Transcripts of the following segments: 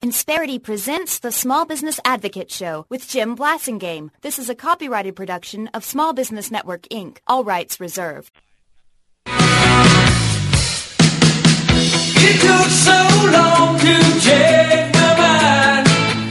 Insperity presents the Small Business Advocate Show with Jim Blasingame. This is a copyrighted production of Small Business Network, Inc. All rights reserved. It took so long to change my mind.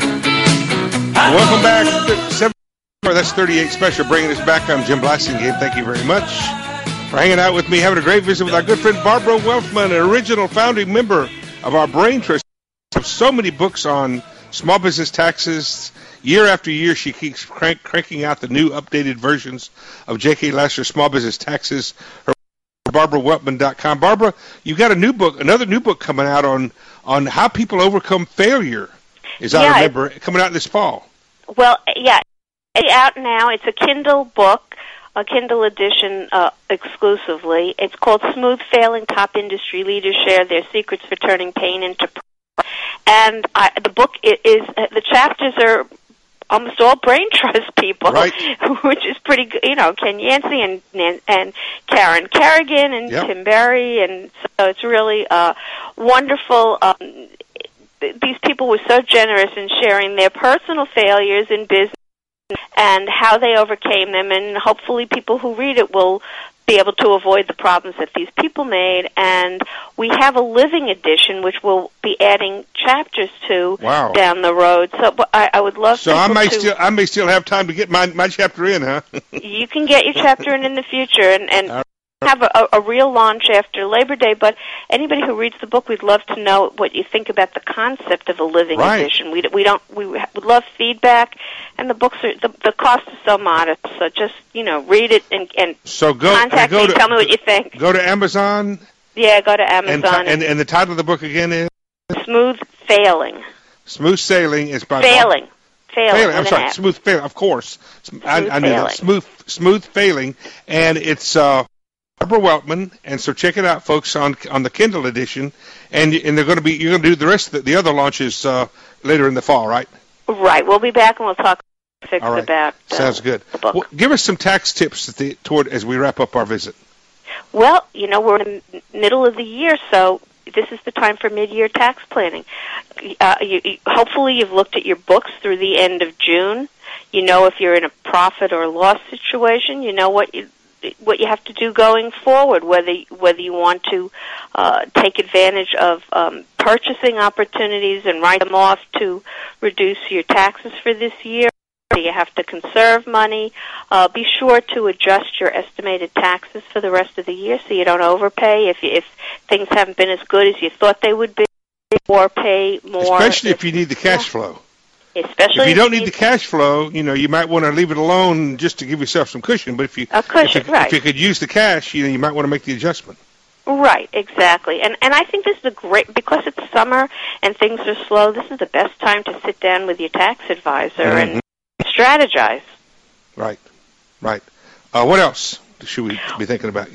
Welcome back. That's 38 Special, bringing us back. I'm Jim Blasingame. Thank you very much for hanging out with me, having a great visit with our good friend Barbara Welfman, an original founding member of our Brain Trust. Have so many books on small business taxes. Year after year, she keeps cranking out the new updated versions of J.K. Lasser's Small Business Taxes. Her BarbaraWeltman.com. Barbara, you've got a new book, another new book coming out on how people overcome failure. I remember, coming out this fall. Well, yeah, it's out now. It's a Kindle book, a Kindle edition exclusively. It's called Smooth Failing: Top Industry Leaders Share Their Secrets for Turning Pain into Profit. And the book is the chapters are almost all brain trust people, right. Which is pretty good. You know, Ken Yancey and Karen Kerrigan and yep. Tim Berry, and so it's really wonderful. These people were so generous in sharing their personal failures in business and how they overcame them, and hopefully people who read it will be able to avoid the problems that these people made. And we have a living edition, which we'll be adding chapters to down the road. So I would love so I may still have time to get my chapter in, huh? You can get your chapter in the future, and have a real launch after Labor Day. But anybody who reads the book, we'd love to know what you think about the concept of a living edition. We would love feedback, and the books are the cost is so modest. So just read it and contact me. Tell me what you think. Go to Amazon. Yeah, go to Amazon. And the title of the book again is Smooth Failing. Smooth Sailing is by Failing. I'm sorry, Smooth Failing. Of course, I knew that. Smooth Failing, and it's Barbara Weltman, and so check it out, folks, on the Kindle edition, and you're going to do the rest of the other launches later in the fall, right? Right. We'll be back and we'll talk about. Sounds good. The book. Well, give us some tax tips as we wrap up our visit. Well, we're in the middle of the year, so this is the time for mid-year tax planning. Hopefully, you've looked at your books through the end of June. You know if you're in a profit or loss situation. You know what you have to do going forward, whether you want to take advantage of purchasing opportunities and write them off to reduce your taxes for this year. You have to conserve money. Be sure to adjust your estimated taxes for the rest of the year so you don't overpay if things haven't been as good as you thought they would be, or pay more. Especially if you need the cash flow. Especially if you don't need the cash flow, you might want to leave it alone just to give yourself some cushion. But if you could use the cash, you might want to make the adjustment. Right, exactly. And I think this is because it's summer and things are slow. This is the best time to sit down with your tax advisor and strategize. Right. What else should we be thinking about?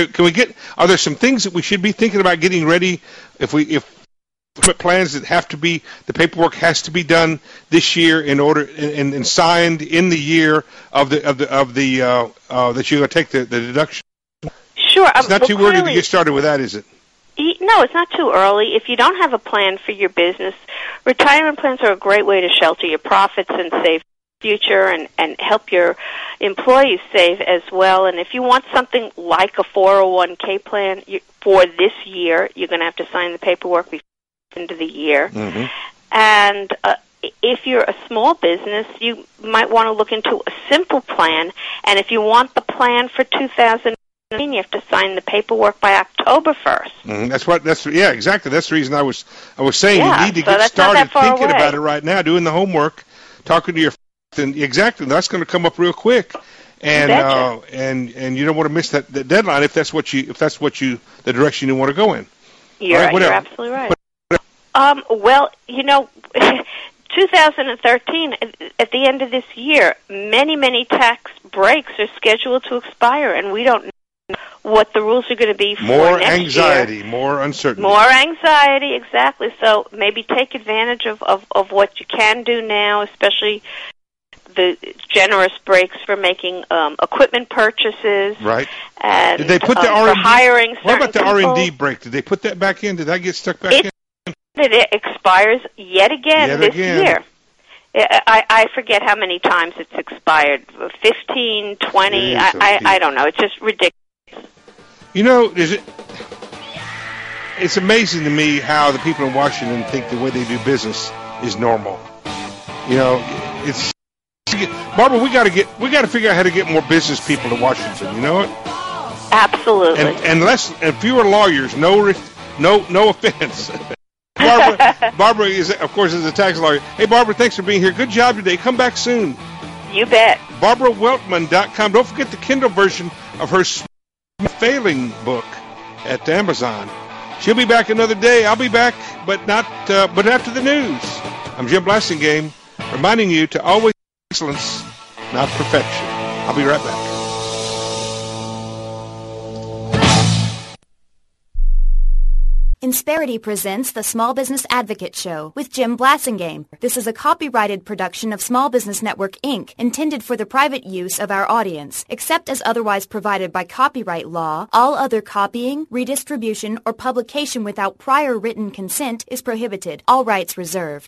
Are there some things that we should be thinking about getting ready if plans that have to be, the paperwork has to be done this year in order and signed in the year of the that you're going to take the deduction? Sure. It's not too early to get started with that, is it? No, it's not too early. If you don't have a plan for your business, retirement plans are a great way to shelter your profits and save future and help your employees save as well. And if you want something like a 401k plan for this year, you're going to have to sign the paperwork before the end of the year. Mm-hmm. And if you're a small business, you might want to look into a simple plan. And if you want the plan for 2019, you have to sign the paperwork by October 1st. Exactly. That's the reason I was saying you need to get started thinking about it right now, doing the homework, talking to your and exactly, that's going to come up real quick, and you don't want to miss that deadline if that's the direction you want to go in. You're absolutely right. 2013, at the end of this year, many tax breaks are scheduled to expire, and we don't know what the rules are going to be for more next anxiety, year. More uncertainty. More anxiety, exactly. So maybe take advantage of what you can do now, especially the generous breaks for making equipment purchases. Right. And did they put the R&D? For hiring what about the R&D break? Did they put that back in? Did that get stuck back in? it expires yet again this year. I forget how many times it's expired. 15, 20, I don't know. It's just ridiculous. You know, it's amazing to me how the people in Washington think the way they do business is normal. You know, it's Barbara. We got to figure out how to get more business people to Washington. You know it? Absolutely. And fewer lawyers. No offense. Barbara is, of course, is a tax lawyer. Hey, Barbara, thanks for being here. Good job today. Come back soon. You bet. BarbaraWeltman.com. Don't forget the Kindle version of her Failing book at Amazon. She'll be back another day. I'll be back, but after the news. I'm Jim Blasingame, reminding you to always excellence, not perfection. I'll be right back. Insperity presents the Small Business Advocate Show with Jim Blasingame. This is a copyrighted production of Small Business Network, Inc., intended for the private use of our audience. Except as otherwise provided by copyright law, all other copying, redistribution, or publication without prior written consent is prohibited. All rights reserved.